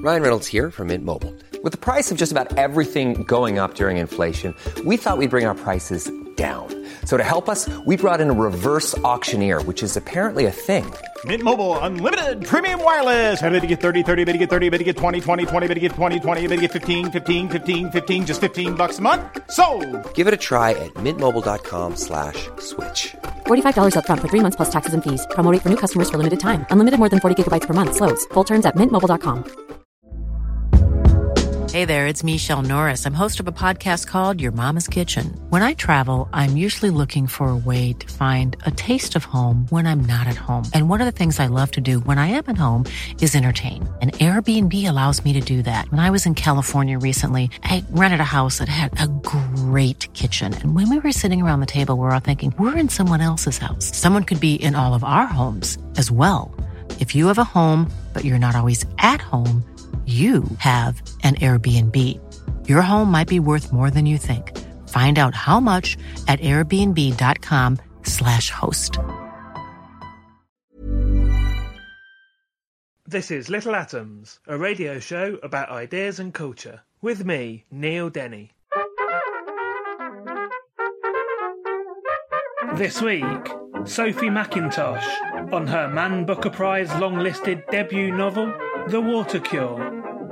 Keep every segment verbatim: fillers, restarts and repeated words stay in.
Ryan Reynolds here from Mint Mobile. With the price of just about everything going up during inflation, we thought we'd bring our prices down. So to help us, we brought in a reverse auctioneer, which is apparently a thing. Mint Mobile Unlimited Premium Wireless. How to get thirty, thirty, how to get thirty, how to get twenty, twenty, twenty, how to get twenty, twenty, how to get fifteen, fifteen, fifteen, fifteen, just fifteen bucks a month? Sold! Give it a try at mintmobile.com slash switch. forty-five dollars up front for three months plus taxes and fees. Promo rate for new customers for limited time. Unlimited more than forty gigabytes per month. Slows full terms at mint mobile dot com. Hey there, it's Michelle Norris. I'm host of a podcast called Your Mama's Kitchen. When I travel, I'm usually looking for a way to find a taste of home when I'm not at home. And one of the things I love to do when I am at home is entertain. And Airbnb allows me to do that. When I was in California recently, I rented a house that had a great kitchen. And when we were sitting around the table, we were all thinking, we're in someone else's house. Someone could be in all of our homes as well. If you have a home, but you're not always at home, you have an Airbnb. Your home might be worth more than you think. Find out how much at airbnb.com slash host. This is Little Atoms, a radio show about ideas and culture. With me, Neil Denny. This week, Sophie McIntosh on her Man Booker Prize long-listed debut novel, The Water Cure.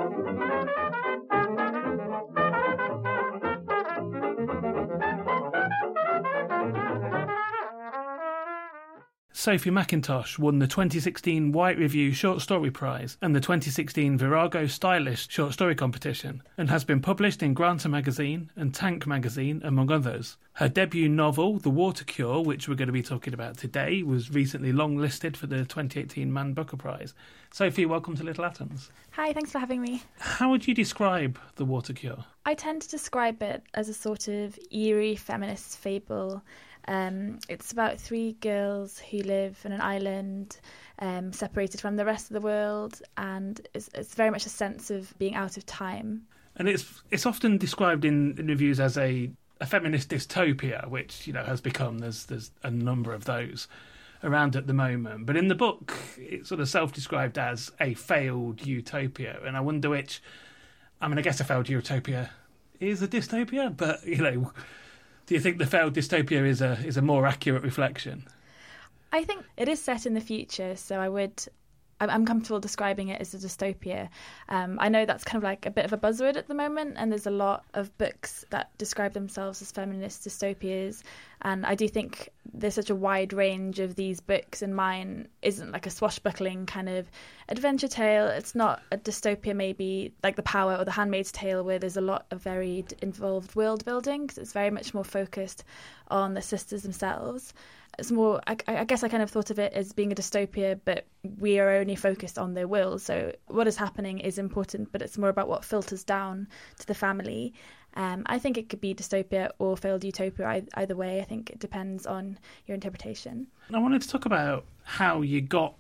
Sophie McIntosh won the twenty sixteen White Review Short Story Prize and the twenty sixteen Virago Stylist Short Story Competition, and has been published in Granta Magazine and Tank Magazine, among others. Her debut novel, The Water Cure, which we're going to be talking about today, was recently long-listed for the twenty eighteen Man Booker Prize. Sophie, welcome to Little Atoms. Hi, thanks for having me. How would you describe The Water Cure? I tend to describe it as a sort of eerie feminist fable. Um, it's about three girls who live on an island, um, separated from the rest of the world, and it's, it's very much a sense of being out of time. And it's it's often described in, in reviews as a, a feminist dystopia, which, you know, has become, there's there's a number of those around at the moment. But in the book, it's sort of self-described as a failed utopia, and I wonder which, I mean, I guess a failed utopia is a dystopia, but, you know, do you think the failed dystopia is a is a more accurate reflection? I think it is set in the future, so I would, I'm comfortable describing it as a dystopia. Um, I know that's kind of like a bit of a buzzword at the moment, and there's a lot of books that describe themselves as feminist dystopias, and I do think there's such a wide range of these books, and mine isn't like a swashbuckling kind of adventure tale. It's not a dystopia maybe like The Power or The Handmaid's Tale, where there's a lot of very involved world building, because it's very much more focused on the sisters themselves. It's more, I, I guess I kind of thought of it as being a dystopia, but we are only focused on their will. So what is happening is important, but it's more about what filters down to the family. Um, I think it could be dystopia or failed utopia either way. I think it depends on your interpretation. I wanted to talk about how you got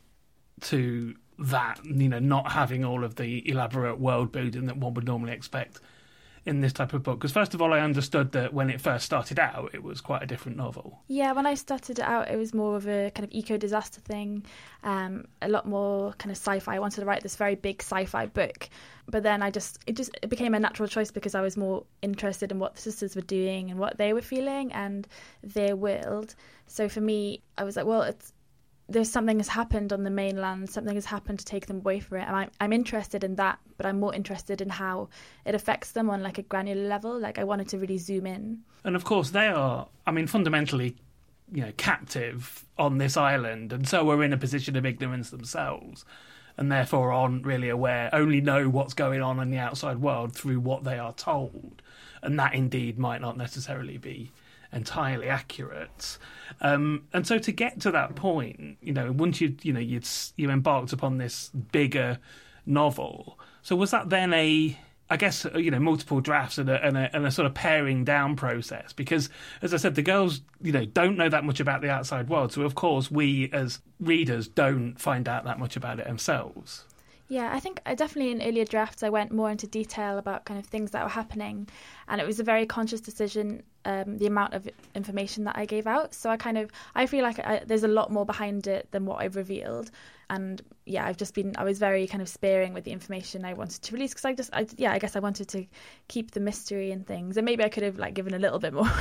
to that, you know, not having all of the elaborate world building that one would normally expect in this type of book. Because first of all, I understood that when it first started out, it was quite a different novel. Yeah, when I started it out, it was more of a kind of eco-disaster thing, um, a lot more kind of sci-fi. I wanted to write this very big sci-fi book, but then I just it just it became a natural choice because I was more interested in what the sisters were doing and what they were feeling and their world. So for me, I was like, well, it's there's something has happened on the mainland, something has happened to take them away from it, and I'm, I'm interested in that, but I'm more interested in how it affects them on like a granular level. Like I wanted to really zoom in. And of course they are, I mean, fundamentally, you know, captive on this island, and so are in a position of ignorance themselves, and therefore aren't really aware, only know what's going on in the outside world through what they are told, and that indeed might not necessarily be entirely accurate. Um, and so to get to that point, you know, once you you know you'd you embarked upon this bigger novel. So was that then a, I guess, you know, multiple drafts and a, and a and a sort of paring down process? Because as I said, the girls, you know, don't know that much about the outside world. So of course we as readers don't find out that much about it ourselves. Yeah, I think I definitely in earlier drafts I went more into detail about kind of things that were happening, and it was a very conscious decision, um, the amount of information that I gave out. So I kind of, I feel like I, there's a lot more behind it than what I've revealed. And yeah, I've just been, I was very kind of sparing with the information I wanted to release because I just, I, yeah, I guess I wanted to keep the mystery and things. And maybe I could have like given a little bit more.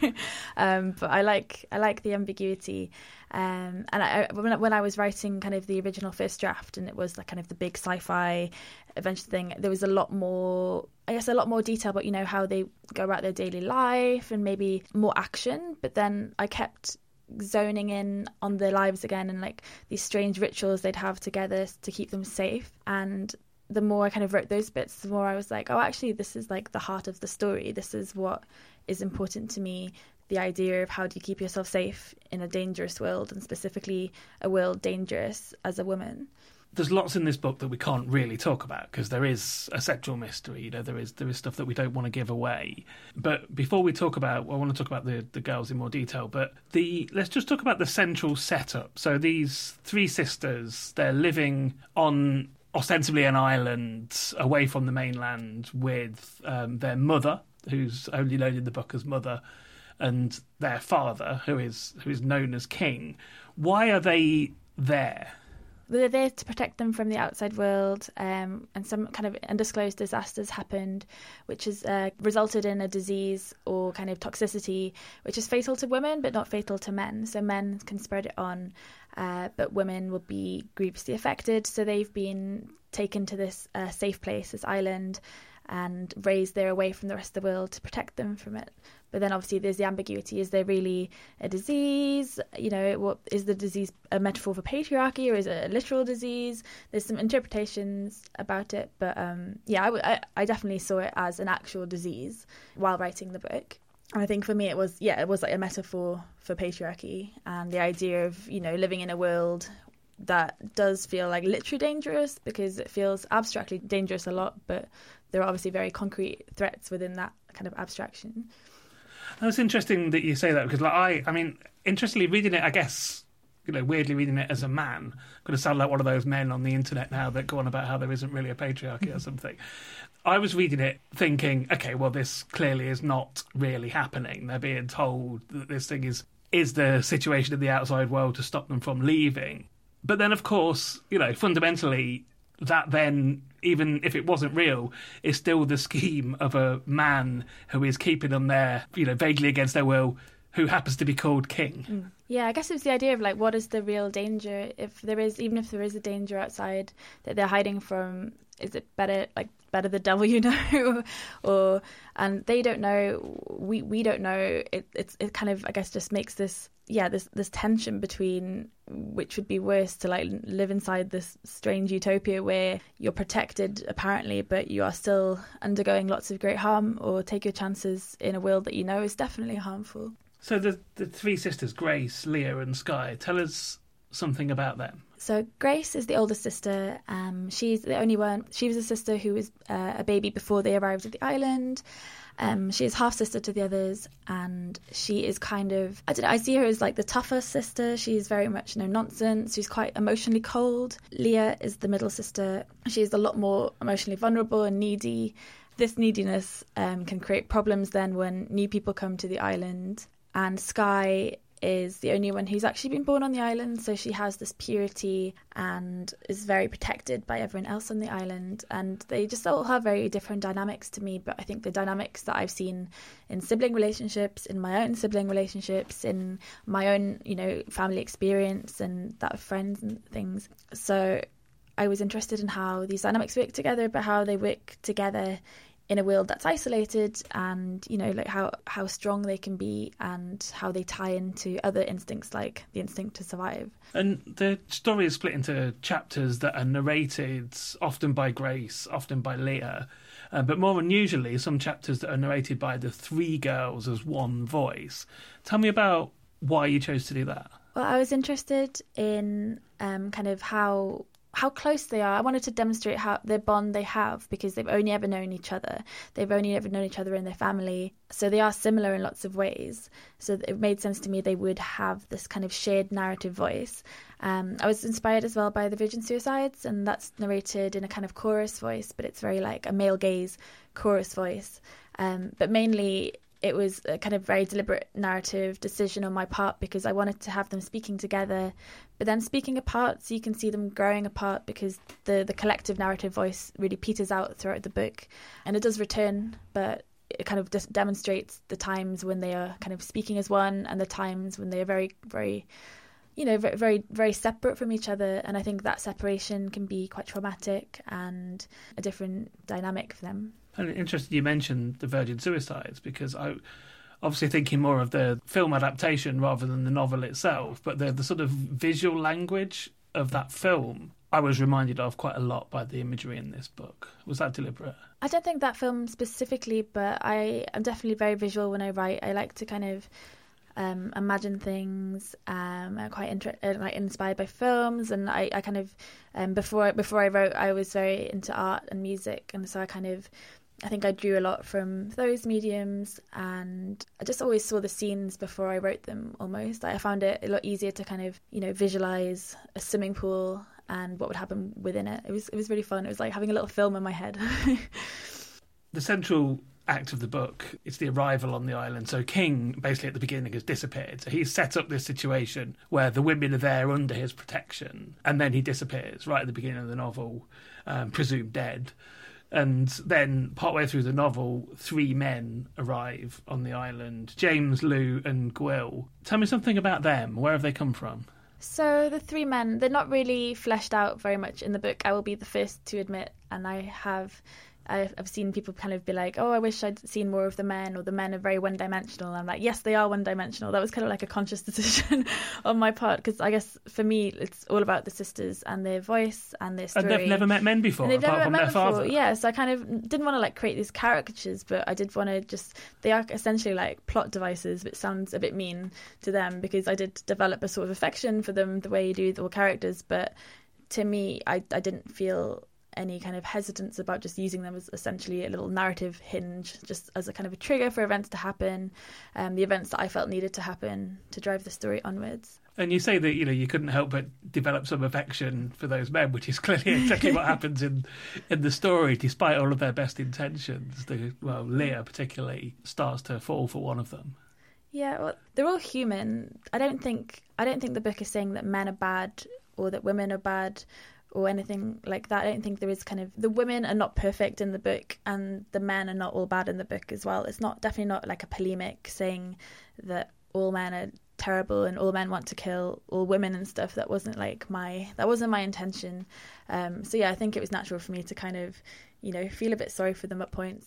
um, but I like, I like the ambiguity. Um, and I, when, I, when I was writing kind of the original first draft and it was like kind of the big sci-fi adventure thing, there was a lot more, I guess a lot more detail about, you know, how they go about their daily life and maybe more action. But then I kept zoning in on their lives again and like these strange rituals they'd have together to keep them safe. And the more I kind of wrote those bits, the more I was like, oh, actually, this is like the heart of the story. This is what is important to me. The idea of how do you keep yourself safe in a dangerous world, and specifically a world dangerous as a woman. There's lots in this book that we can't really talk about because there is a sexual mystery. You know, there is there is stuff that we don't want to give away. But before we talk about, well, I want to talk about the, the girls in more detail. But the let's just talk about the central setup. So these three sisters, they're living on ostensibly an island away from the mainland with um, their mother, who's only known in the book as Mother, and their father, who is who is known as King. Why are they there? They're there to protect them from the outside world, um, and some kind of undisclosed disasters happened, which has uh, resulted in a disease or kind of toxicity, which is fatal to women but not fatal to men. So men can spread it on, uh, but women will be grievously affected. So they've been taken to this uh, safe place, this island, and raised there away from the rest of the world to protect them from it. But then obviously there's the ambiguity. Is there really a disease? You know, what is the disease a metaphor for patriarchy, or is it a literal disease? There's some interpretations about it. But um, yeah, I, w- I, I definitely saw it as an actual disease while writing the book. And I think for me it was, yeah, it was like a metaphor for patriarchy and the idea of, you know, living in a world that does feel like literally dangerous, because it feels abstractly dangerous a lot, but there are obviously very concrete threats within that kind of abstraction. It's interesting that you say that, because like I, I mean, interestingly reading it, I guess, you know, weirdly reading it as a man, I'm going to sound like one of those men on the internet now that go on about how there isn't really a patriarchy or something. I was reading it thinking, okay, well, this clearly is not really happening. They're being told that this thing is is the situation in the outside world to stop them from leaving. But then, of course, you know, fundamentally, that then, even if it wasn't real, is still the scheme of a man who is keeping them there, you know, vaguely against their will, who happens to be called King. Mm. Yeah, I guess it's the idea of like, what is the real danger? If there is, even if there is a danger outside that they're hiding from, is it better, like, better the devil you know? or and they don't know, we we don't know. It it's it kind of, I guess, just makes this yeah this this tension between which would be worse, to like live inside this strange utopia where you're protected apparently, but you are still undergoing lots of great harm, or take your chances in a world that you know is definitely harmful. So the the three sisters, Grace, Leah and Skye, tell us something about them. So Grace is the oldest sister. Um, she's the only one. She was a sister who was uh, a baby before they arrived at the island. Um, she is half sister to the others, and she is kind of, I don't know, I see her as like the tougher sister. She's very much no nonsense. She's quite emotionally cold. Leah is the middle sister. She's a lot more emotionally vulnerable and needy. This neediness um, can create problems then when new people come to the island. And Skye is the only one who's actually been born on the island, so she has this purity and is very protected by everyone else on the island. And they just all have very different dynamics to me, but I think the dynamics that I've seen in sibling relationships, in my own sibling relationships, in my own, you know, family experience and that of friends and things. So I was interested in how these dynamics work together, but how they work together in a world that's isolated, and, you know, like how, how strong they can be and how they tie into other instincts like the instinct to survive. And the story is split into chapters that are narrated often by Grace, often by Leah, uh, but more unusually some chapters that are narrated by the three girls as one voice. Tell me about why you chose to do that. Well, I was interested in um, kind of how... how close they are. I wanted to demonstrate how the bond they have, because they've only ever known each other. They've only ever known each other in their family. So they are similar in lots of ways. So it made sense to me they would have this kind of shared narrative voice. Um, I was inspired as well by the Virgin Suicides, and that's narrated in a kind of chorus voice, but it's very like a male gaze chorus voice. Um, but mainly it was a kind of very deliberate narrative decision on my part because I wanted to have them speaking together, but then speaking apart, so you can see them growing apart because the, the collective narrative voice really peters out throughout the book. And it does return, but it kind of just demonstrates the times when they are kind of speaking as one and the times when they are very, very, you know, very, very, very separate from each other. And I think that separation can be quite traumatic and a different dynamic for them. And interesting you mentioned the Virgin Suicides, because I obviously thinking more of the film adaptation rather than the novel itself, but the, the sort of visual language of that film I was reminded of quite a lot by the imagery in this book. Was that deliberate? I don't think that film specifically, but I am definitely very visual when I write. I like to kind of um, imagine things. Um, I'm quite inter- uh, like inspired by films, and I, I kind of um, before before I wrote, I was very into art and music, and so I kind of I think I drew a lot from those mediums, and I just always saw the scenes before I wrote them almost. I found it a lot easier to kind of, you know, visualise a swimming pool and what would happen within it. It was it was really fun. It was like having a little film in my head. The central act of the book is the arrival on the island. So King, basically at the beginning, has disappeared. So he's set up this situation where the women are there under his protection, and then he disappears right at the beginning of the novel, um, presumed dead. And then, partway through the novel, three men arrive on the island, James, Lou and Gwyll. Tell me something about them. Where have they come from? So the three men, they're not really fleshed out very much in the book. I will be the first to admit, and I have... I've seen people kind of be like, oh, I wish I'd seen more of the men, or the men are very one-dimensional. I'm like, yes, they are one-dimensional. That was kind of like a conscious decision on my part, because I guess for me, it's all about the sisters and their voice and their story. And they've never met men before, and they've apart never from met their men before. father. Yeah, so I kind of didn't want to like create these caricatures, but I did want to just, they are essentially like plot devices, which sounds a bit mean to them, because I did develop a sort of affection for them the way you do with all characters, but to me, I, I didn't feel any kind of hesitance about just using them as essentially a little narrative hinge, just as a kind of a trigger for events to happen, um, the events that I felt needed to happen to drive the story onwards. And you say that, you know, you couldn't help but develop some affection for those men, which is clearly exactly what happens in in the story, despite all of their best intentions. The, well, Leah particularly starts to fall for one of them. Yeah, well, they're all human. I don't think I don't think the book is saying that men are bad or that women are bad or anything like that. I don't think there is kind of, the women are not perfect in the book and the men are not all bad in the book as well. It's not definitely not like a polemic saying that all men are terrible and all men want to kill all women and stuff. That wasn't like my, that wasn't my intention. Um, so yeah, I think it was natural for me to kind of, you know, feel a bit sorry for them at points.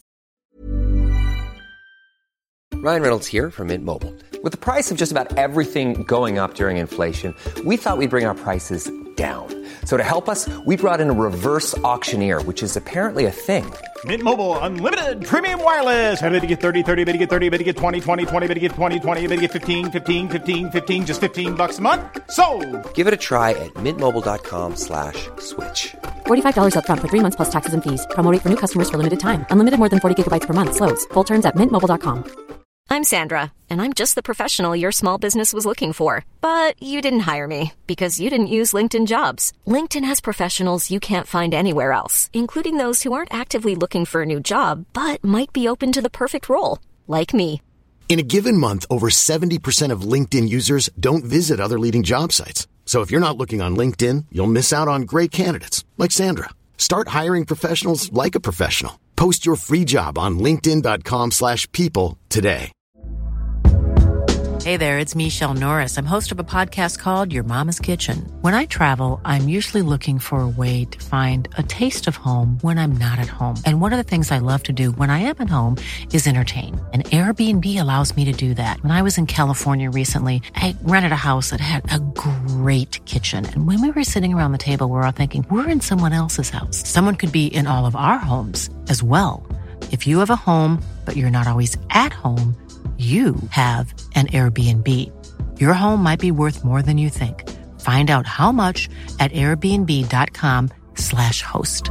Ryan Reynolds here from Mint Mobile. With the price of just about everything going up during inflation, we thought we'd bring our prices down. So to help us, we brought in a reverse auctioneer, which is apparently a thing. Mint Mobile Unlimited Premium Wireless. How to get thirty, thirty, how to get thirty, how to get twenty, twenty, twenty, how to get twenty, twenty, how to get fifteen, fifteen, fifteen, fifteen, just fifteen bucks a month? Sold! Give it a try at mintmobile.com slash switch. forty-five dollars up front for three months plus taxes and fees. Promo rate for new customers for limited time. Unlimited more than forty gigabytes per month. Slows full terms at mint mobile dot com. I'm Sandra, and I'm just the professional your small business was looking for. But you didn't hire me because you didn't use LinkedIn Jobs. LinkedIn has professionals you can't find anywhere else, including those who aren't actively looking for a new job, but might be open to the perfect role, like me. In a given month, over seventy percent of LinkedIn users don't visit other leading job sites. So if you're not looking on LinkedIn, you'll miss out on great candidates like Sandra. Start hiring professionals like a professional. Post your free job on linkedin.com slash people today. Hey there, it's Michelle Norris. I'm host of a podcast called Your Mama's Kitchen. When I travel, I'm usually looking for a way to find a taste of home when I'm not at home. And one of the things I love to do when I am at home is entertain. And Airbnb allows me to do that. When I was in California recently, I rented a house that had a great kitchen. And when we were sitting around the table, we were all thinking, we're in someone else's house. Someone could be in all of our homes as well. If you have a home, but you're not always at home, you have an Airbnb. Your home might be worth more than you think. Find out how much at airbnb.com slash host.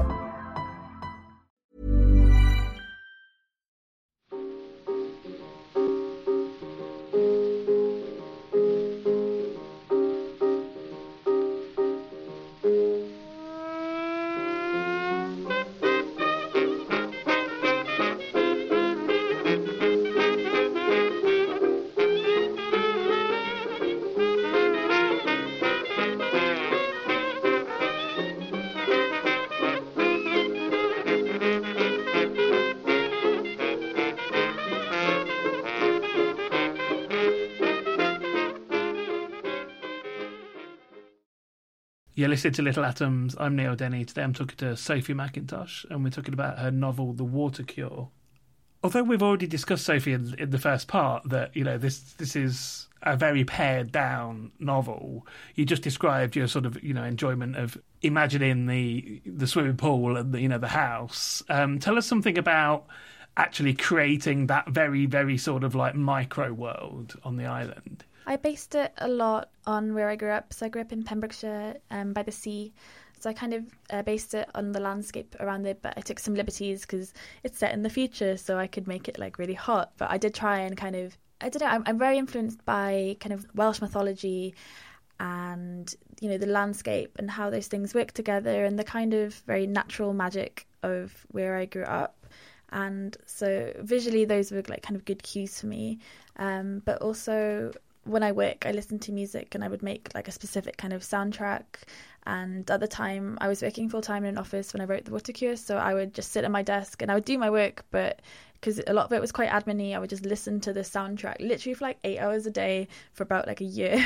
You're listening to Little Atoms. I'm Neil Denny. Today I'm talking to Sophie Mackintosh, and we're talking about her novel, The Water Cure. Although we've already discussed, Sophie, in, in the first part, that, you know, this this is a very pared down novel, you just described your sort of, you know, enjoyment of imagining the the swimming pool and the, you know, the house. Um, tell us something about actually creating that very, very sort of like micro world on the island. I based it a lot on where I grew up. So I grew up in Pembrokeshire, um, by the sea. So I kind of uh, based it on the landscape around it, but I took some liberties because it's set in the future, so I could make it like really hot. But I did try and kind of, I don't know, I'm, I'm very influenced by kind of Welsh mythology and, you know, the landscape and how those things work together and the kind of very natural magic of where I grew up. And so visually those were like kind of good cues for me. Um, but also when I work, I listen to music and I would make like a specific kind of soundtrack. And at the time, I was working full time in an office when I wrote The Water Cure, so I would just sit at my desk and I would do my work, but because a lot of it was quite admin-y, I would just listen to the soundtrack literally for like eight hours a day for about like a year.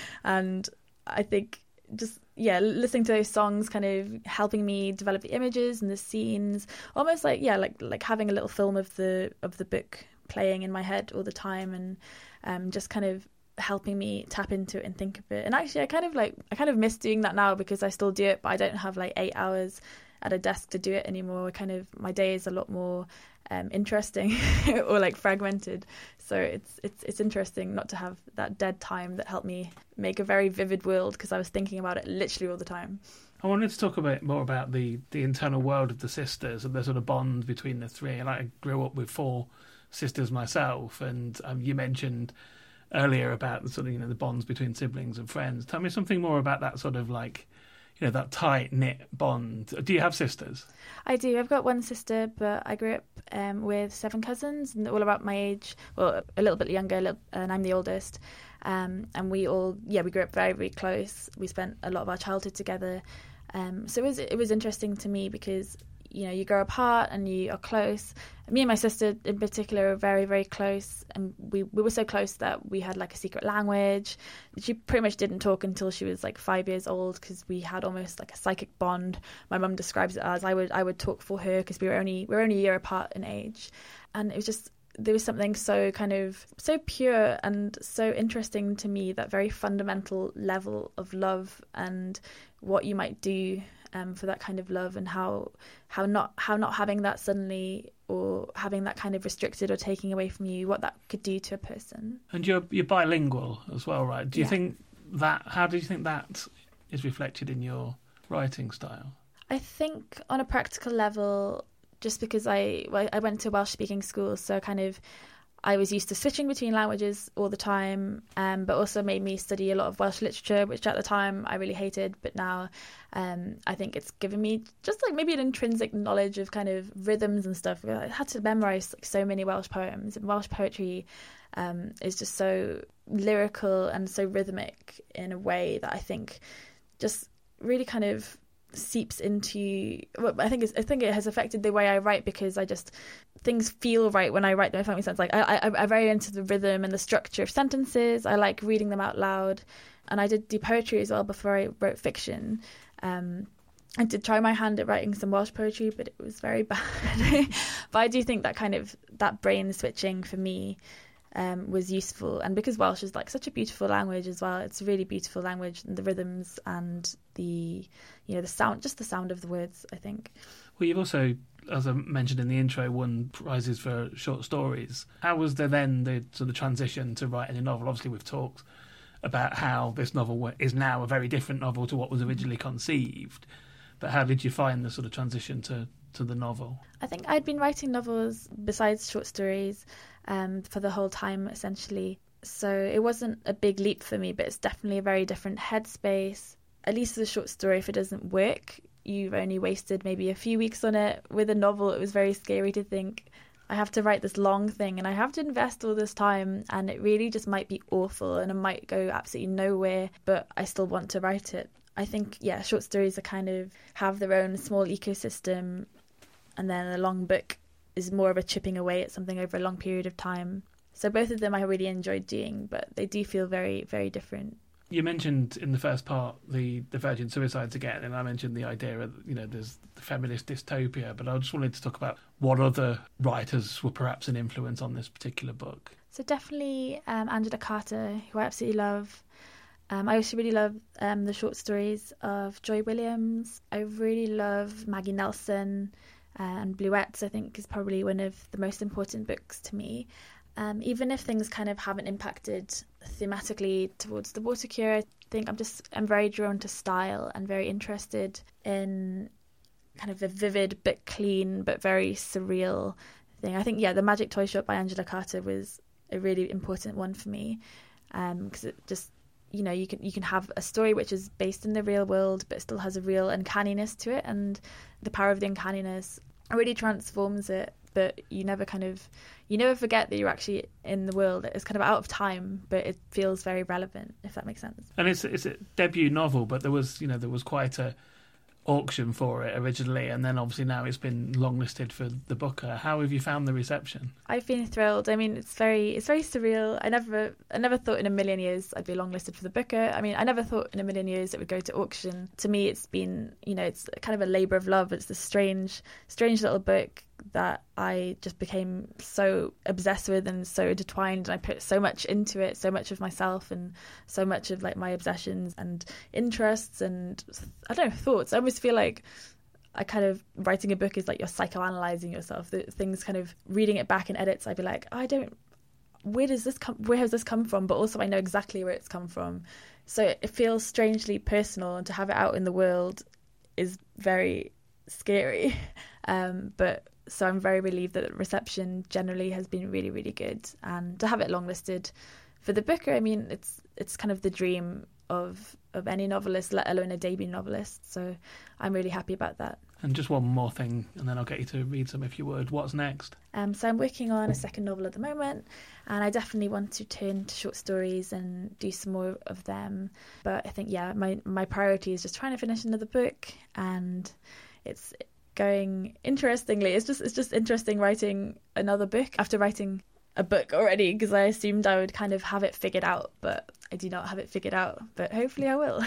And I think just, yeah, listening to those songs kind of helping me develop the images and the scenes, almost like, yeah, like like having a little film of the of the book playing in my head all the time, and um, just kind of helping me tap into it and think of it. And actually I kind of like I kind of miss doing that now because I still do it, but I don't have like eight hours at a desk to do it anymore. I kind of my day is a lot more um, interesting or like fragmented. So it's it's it's interesting not to have that dead time that helped me make a very vivid world because I was thinking about it literally all the time. I wanted to talk a bit more about the, the internal world of the sisters and the sort of bond between the three. And I grew up with four sisters myself, and um, you mentioned earlier about the sort of, you know, the bonds between siblings and friends. Tell me something more about that sort of like, you know, that tight knit bond. Do you have sisters? I do. I've got one sister, but I grew up um, with seven cousins, and all about my age. Well, a little bit younger, a little, and I'm the oldest. Um, and we all, yeah, we grew up very, very close. We spent a lot of our childhood together. Um, so it was it was interesting to me because, you know, you grow apart and you are close. Me and my sister in particular are very, very close. And we, we were so close that we had like a secret language. She pretty much didn't talk until she was like five years old because we had almost like a psychic bond. My mum describes it as I would I would talk for her because we were only we were only a year apart in age. And it was just, there was something so kind of so pure and so interesting to me, that very fundamental level of love and what you might do Um, for that kind of love, and how how not how not having that suddenly, or having that kind of restricted or taking away from you, what that could do to a person. And you're you're bilingual as well, right? Do you yeah. think that? How do you think that is reflected in your writing style? I think on a practical level, just because I well, I went to Welsh speaking school, so kind of I was used to switching between languages all the time, um, but also made me study a lot of Welsh literature, which at the time I really hated. But now um, I think it's given me just like maybe an intrinsic knowledge of kind of rhythms and stuff. I had to memorise like so many Welsh poems, and Welsh poetry um, is just so lyrical and so rhythmic in a way that I think just really kind of seeps into, well, I think it's, I think it has affected the way I write, because I just, things feel right when I write them, if that makes sense. Like I, I, I'm very into the rhythm and the structure of sentences. I like reading them out loud, and I did do poetry as well before I wrote fiction. Um, I did try my hand at writing some Welsh poetry, but it was very bad. But I do think that kind of, that brain switching for me Um, was useful, and because Welsh is like such a beautiful language as well. It's a really beautiful language, and the rhythms and the, you know, the sound, just the sound of the words, I think. Well, you've also, as I mentioned in the intro, won prizes for short stories. How was there then the sort of transition to writing a novel? Obviously we've talked about how this novel is now a very different novel to what was originally conceived, but how did you find the sort of transition to, to the novel? I think I'd been writing novels besides short stories um, for the whole time, essentially. So it wasn't a big leap for me, but it's definitely a very different headspace. At least with a short story, if it doesn't work, you've only wasted maybe a few weeks on it. With a novel, it was very scary to think, I have to write this long thing and I have to invest all this time, and it really just might be awful and it might go absolutely nowhere, but I still want to write it. I think, yeah, short stories are kind of have their own small ecosystem, and then a long book is more of a chipping away at something over a long period of time. So both of them I really enjoyed doing, but they do feel very, very different. You mentioned in the first part the, the virgin suicides again, and I mentioned the idea of, you know, there's the feminist dystopia, but I just wanted to talk about what other writers were perhaps an influence on this particular book. So definitely um, Angela Carter, who I absolutely love. Um, I also really love um, the short stories of Joy Williams. I really love Maggie Nelson, uh, and Bluets, I think, is probably one of the most important books to me. Um, even if things kind of haven't impacted thematically towards the water cure, I think I'm just I'm very drawn to style and very interested in kind of a vivid but clean but very surreal thing. I think, yeah, The Magic Toy Shop by Angela Carter was a really important one for me, because um, it just, you know, you can you can have a story which is based in the real world but still has a real uncanniness to it, and the power of the uncanniness really transforms it. But you never kind of, you never forget that you're actually in the world. It's kind of out of time, but it feels very relevant, if that makes sense. And it's it's a debut novel, but there was, you know, there was quite a auction for it originally, and then obviously now it's been longlisted for the Booker. How have you found the reception? I've been thrilled. I mean, it's very it's very surreal. I never I never thought in a million years I'd be longlisted for the Booker. I mean, I never thought in a million years it would go to auction. To me, it's been, you know, it's kind of a labour of love. It's a strange, strange little book that I just became so obsessed with and so intertwined, and I put so much into it, so much of myself and so much of like my obsessions and interests and, I don't know, thoughts. I almost feel like I kind of, writing a book is like you're psychoanalyzing yourself. The things kind of, reading it back in edits, I'd be like, oh, I don't, where does this come, where has this come from? But also I know exactly where it's come from. So it feels strangely personal, and to have it out in the world is very scary. Um, but so I'm very relieved that the reception generally has been really, really good. And to have it longlisted for the Booker, I mean, it's it's kind of the dream of of any novelist, let alone a debut novelist. So I'm really happy about that. And just one more thing, and then I'll get you to read some if you would. What's next? Um, so I'm working on a second novel at the moment, and I definitely want to turn to short stories and do some more of them. But I think, yeah, my, my priority is just trying to finish another book, and it's going interestingly. It's just it's just interesting writing another book after writing a book already, because I assumed I would kind of have it figured out, but I do not have it figured out. But hopefully I will.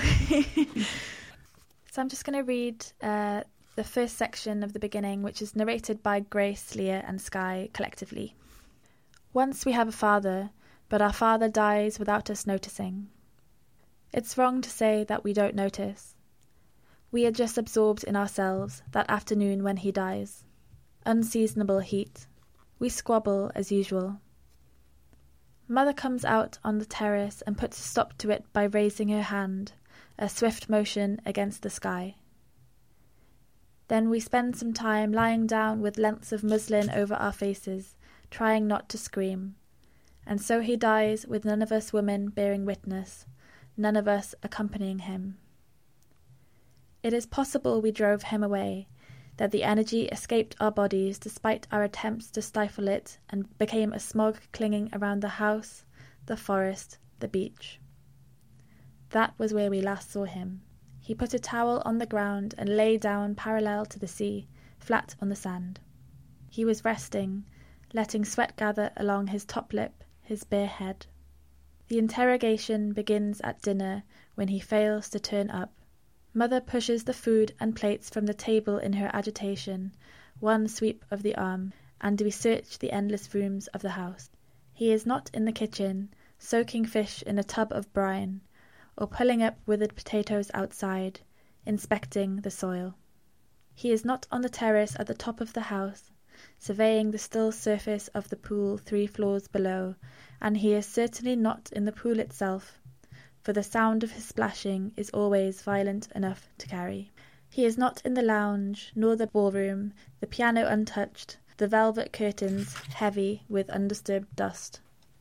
So I'm just going to read uh, the first section of the beginning, which is narrated by Grace, Leah and Skye collectively. Once we have a father, but our father dies without us noticing. It's wrong to say that we don't notice. We are just absorbed in ourselves that afternoon when he dies. Unseasonable heat. We squabble as usual. Mother comes out on the terrace and puts a stop to it by raising her hand, a swift motion against the sky. Then we spend some time lying down with lengths of muslin over our faces, trying not to scream. And so he dies with none of us women bearing witness, none of us accompanying him. It is possible we drove him away, that the energy escaped our bodies despite our attempts to stifle it and became a smog clinging around the house, the forest, the beach. That was where we last saw him. He put a towel on the ground and lay down parallel to the sea, flat on the sand. He was resting, letting sweat gather along his top lip, his bare head. The interrogation begins at dinner when he fails to turn up. Mother pushes the food and plates from the table in her agitation, one sweep of the arm, and we search the endless rooms of the house. He is not in the kitchen, soaking fish in a tub of brine, or pulling up withered potatoes outside, inspecting the soil. He is not on the terrace at the top of the house, surveying the still surface of the pool three floors below, and he is certainly not in the pool itself, for the sound of his splashing is always violent enough to carry. He is not in the lounge, nor the ballroom, the piano untouched, the velvet curtains heavy with undisturbed dust.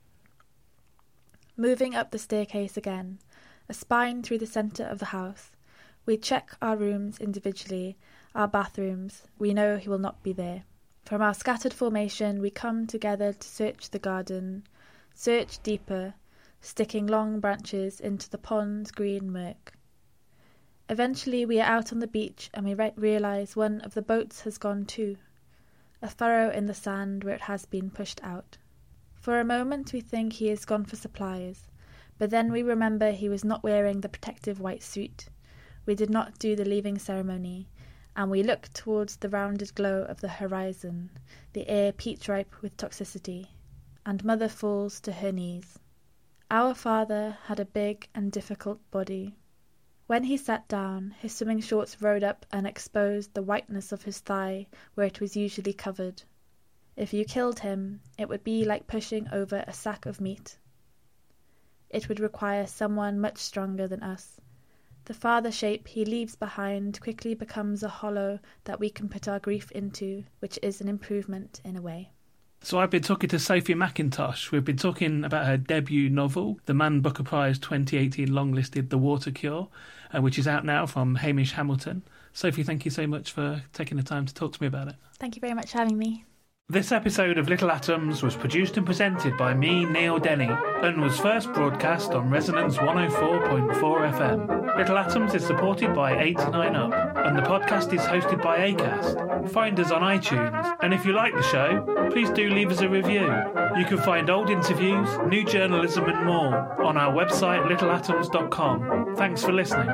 Moving up the staircase again, a spine through the centre of the house, we check our rooms individually, our bathrooms. We know he will not be there. From our scattered formation we come together to search the garden, search deeper, sticking long branches into the pond's green murk. Eventually we are out on the beach and we re- realise one of the boats has gone too, a furrow in the sand where it has been pushed out. For a moment we think he has gone for supplies, But then we remember he was not wearing the protective white suit. We did not do the leaving ceremony, and we look towards the rounded glow of the horizon, the air peach-ripe with toxicity, and Mother falls to her knees. Our father had a big and difficult body. When he sat down, his swimming shorts rode up and exposed the whiteness of his thigh where it was usually covered. If you killed him, it would be like pushing over a sack of meat. It would require someone much stronger than us. The father shape he leaves behind quickly becomes a hollow that we can put our grief into, which is an improvement in a way. So I've been talking to Sophie Mackintosh. We've been talking about her debut novel, the Man Booker Prize twenty eighteen longlisted The Water Cure, uh, which is out now from Hamish Hamilton. Sophie, thank you so much for taking the time to talk to me about it. Thank you very much for having me. This episode of Little Atoms was produced and presented by me, Neil Denny, and was first broadcast on Resonance one oh four point four F M. Little Atoms is supported by eighty-nine up, and the podcast is hosted by Acast. Find us on iTunes, and if you like the show, please do leave us a review. You can find old interviews, new journalism and more on our website little atoms dot com. Thanks for listening.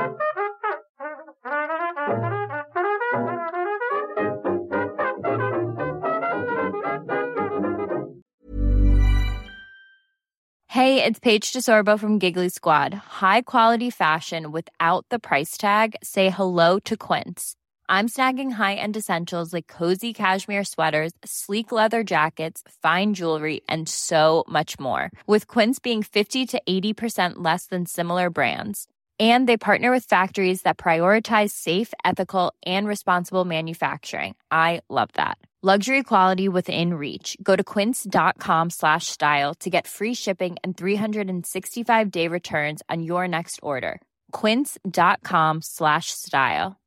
Hey, it's Paige DeSorbo from Giggly Squad. High quality fashion without the price tag. Say hello to Quince. I'm snagging high-end essentials like cozy cashmere sweaters, sleek leather jackets, fine jewelry, and so much more. With Quince being fifty to eighty percent less than similar brands. And they partner with factories that prioritize safe, ethical, and responsible manufacturing. I love that. Luxury quality within reach. Go to quince.com slash style to get free shipping and three sixty-five day returns on your next order. Quince.com slash style.